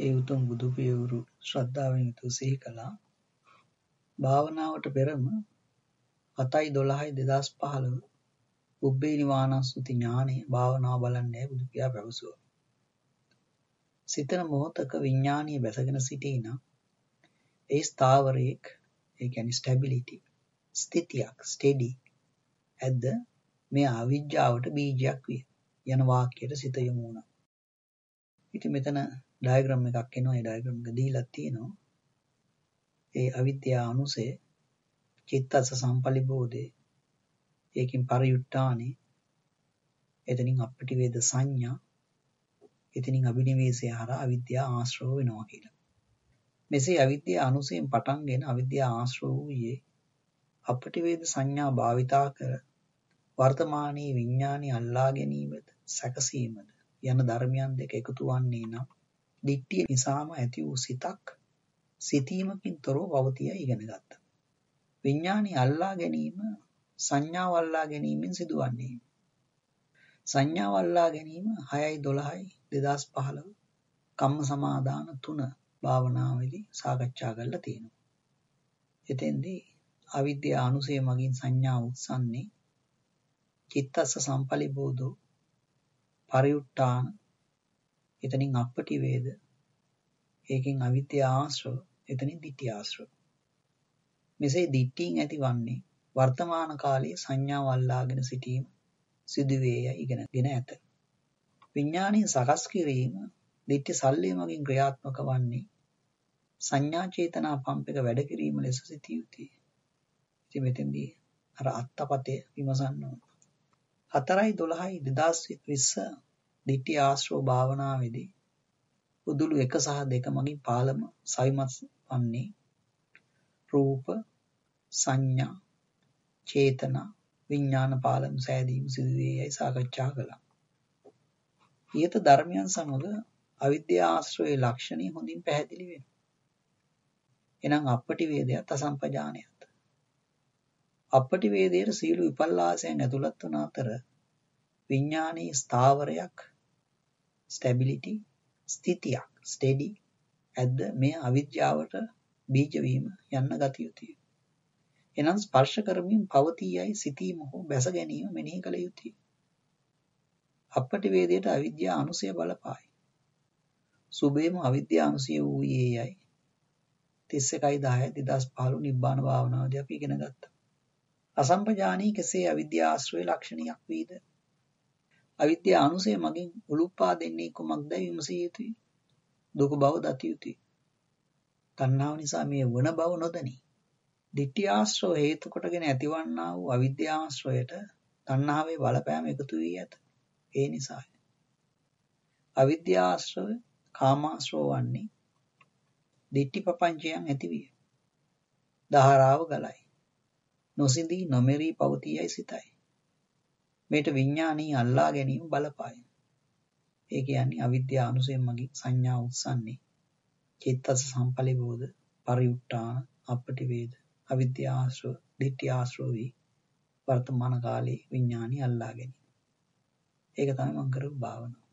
ඒ උතුම් බුදු පියවරු ශ්‍රද්ධාවෙන් යුතුව සිහි කළා. භාවනාවට පෙරම 7/12/2015 පුබ්බේ නිවානස්තුති ඥානය භාවනාව බලන්නයි බුදු පියා පැවසුවා. සිතන මොහොතක විඥානීය බැසගෙන සිටිනා ඒ ස්ථාවරයක්, ඒ කියන්නේ ස්ටැබිලිටි, ස්ථිතියක්, ස්ටෙඩි ඇද්ද මේ අවිජ්ජාවට බීජයක් විය යන වාක්‍යයට සිත යොමු වුණා. ඉතින් මෙතන ඩයග්‍රෑම් එකක් එනවා. ඒ ඩයග්‍රෑම් එක දීලා තියෙනවා. ඒ අවිද්‍යා අනුසය, චිත්තස සම්පලිබෝධේ, ඒකින් පරියුට්ටානේ, එතනින් අපටිවේද සංඥා, එතනින් අභිනිවේෂය හරහා අවිද්‍යා ආශ්‍රව වෙනවා කියලා. මෙසේ අවිද්‍යා අනුසයෙන් පටන්ගෙන අවිද්‍යා ආශ්‍රව වූයේ අපටිවේද සංඥා භාවිතා කර වර්තමානයේ විඥානි අල්ලා ගැනීමද සැකසීමද යන ධර්මයන් දෙක එකතු වන්නේ නම් දිට්ඨිය නිසාම ඇති වූ සිතක් සිතීමකින් තොරව පවතිය ඉගෙන ගත්තා. විඥානි අල්ලා ගැනීම සංඥාව අල්ලා ගැනීමෙන් සිදුවන්නේ. සංඥාව අල්ලා ගැනීම 6/12/2015 කම්ම සමාදාන 3 භාවනාවේදී සාකච්ඡා කරලා තියෙනවා. එතෙන්දී අවිද්‍යා අනුසය මගින් සංඥා උත්සන්නේ, චිත්තස්ස සම්පලිබෝධෝ, පරිඋට්ටාන, එතනින් අපටිවේද, ඒකෙන් අවිද්‍යා ආශ්‍රව, එතනින් දිට්ඨි ආශ්‍රව. මෙසේ දිට්ඨියෙන් ඇතිවන්නේ වර්තමාන කාලයේ සංඥාව අල්ලාගෙන සිටීම සිදුවේය ඉගෙනගෙන ඇත. විඥානීය සකස් කිරීම දිට්ඨි සල්ලේ මගින් ක්‍රියාත්මක වන්නේ සංඥා චේතනා පම්ප එක වැඩ කිරීම ලෙස සිටිය යුතුය. ඉතින් මෙතෙන්දී අර අත්තපතේ විමසන්න ඕන. 4/12/2020 දිට්ඨි ආශ්‍රව භාවනාවේදී උදුළු 1 සහ 2 මගින් පාලම සවිමත් වන්නේ රූප, සංඥා, චේතනා, විඥාන පාලම සෑදීම සිදුවේයයි සාකච්ඡා කළා. ඊට ධර්මයන් සමග අවිද්‍යා ආශ්‍රවයේ ලක්ෂණي හොඳින් පැහැදිලි වෙනවා. එනම් අපටිවේදයත් අසම්පජානයත්. අපටිවේදයේ සීල විපල්ලාසයන් ඇතුළත් වන අතර විඥානීය ස්ථාවරයක්, ස්ටැබිලිටි, ස්ථිතියක්, ස්ටෙඩි ඇද්ද මේ අවිද්‍යාවට බීජ වීම යන්න ගත යුතුය. එනම් ස්පර්ශ කරමින් පවතියයි සිතීම හෝ බැස ගැනීම මෙනෙහි කළ යුතුය. අපටිවේදයට අවිද්‍යා අනුසය බලපායි. සුබේම අවිද්‍යා අනුසය වූයේයයි 31/10/2015 නිබ්බාන භාවනාවදී අපි ඉගෙන ගත්තා. අසම්පජානී කෙසේ අවිද්‍යා ආශ්‍රවයේ ලක්ෂණයක් වීද? අවිද්‍යා අනුසය මගින් උලුප්පා දෙන්නේ කුමක්දයි විමසිය යුතුය. දුක බව දත යුතුය. තණ්හාව නිසා මේ වන බව නොදනී. දිට්ඨි ආශ්‍රව හේතු කොටගෙන ඇතිවන්නා වූ අවිද්‍යා ආශ්‍රවයට තණ්හාවේ බලපෑම එකතු වී ඇත. ඒ නිසායි. අවිද්‍යා ආශ්‍රව කාමාශ්‍රව වන්නේ දිට්ඨි පපංචයන් ඇතිවිය. දහරාව ගලයි. නොසිඳී නොමෙරී පවතියයි සිතයි. මේට විඥානීය අල්ලා ගැනීම බලපාය. ඒ කියන්නේ අවිද්‍යා අනුසයෙන් මගින් සංඥා උත්සන්නේ, චිත්තස සම්පලිබෝධ, පරිඋට්ටාන, අපටිවේද, අවිද්‍යා ආශ්‍රව, දිට්ඨි ආශ්‍රව වී වර්තමාන කාලේ විඥානීය අල්ලා ගැනීම. ඒක තමයි මම කරපු භාවනාව.